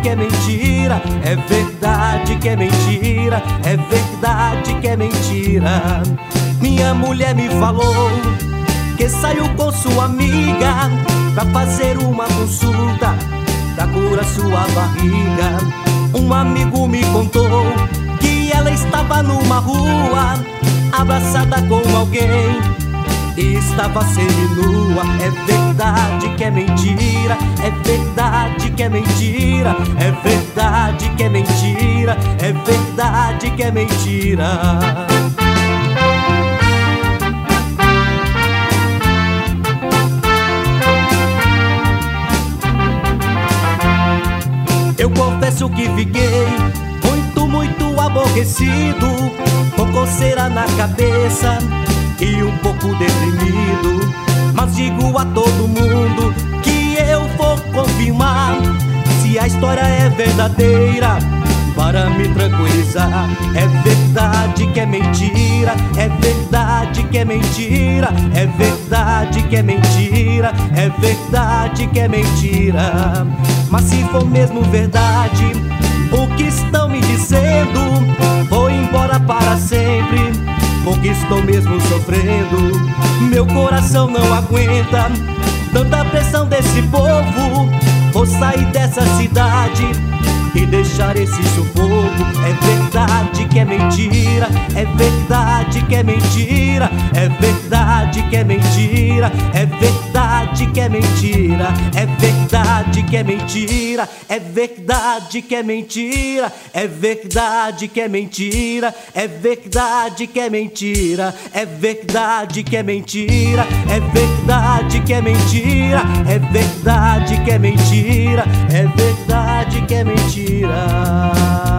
que é mentira, é verdade que é mentira, é verdade que é mentira. Minha mulher me falou que saiu com sua amiga pra fazer uma consulta pra curar sua barriga. Um amigo me contou que ela estava numa rua abraçada com alguém e estava seminua. É verdade que é mentira, é verdade que é mentira, é verdade que é mentira, é verdade que é mentira. Eu confesso que fiquei muito aborrecido, com coceira na cabeça e um pouco deprimido. Mas digo a todo mundo que eu vou confirmar se a história é verdadeira, para me tranquilizar. É verdade que é mentira, é verdade que é mentira, é verdade que é mentira, é verdade que é mentira. Mas se for mesmo verdade o que estão me dizendo, vou embora para sempre, porque estou mesmo sofrendo. Meu coração não aguenta tanta pressão desse povo. Vou sair dessa cidade e deixar esse sufoco. É verdade que é mentira, é verdade que é mentira, é verdade que é mentira, é verdade que é mentira, é verdade que é mentira, é verdade que é mentira, é verdade que é mentira, é verdade que é mentira, é verdade que é mentira, é verdade que é mentira, é verdade que é mentira, é verdade que é mentira.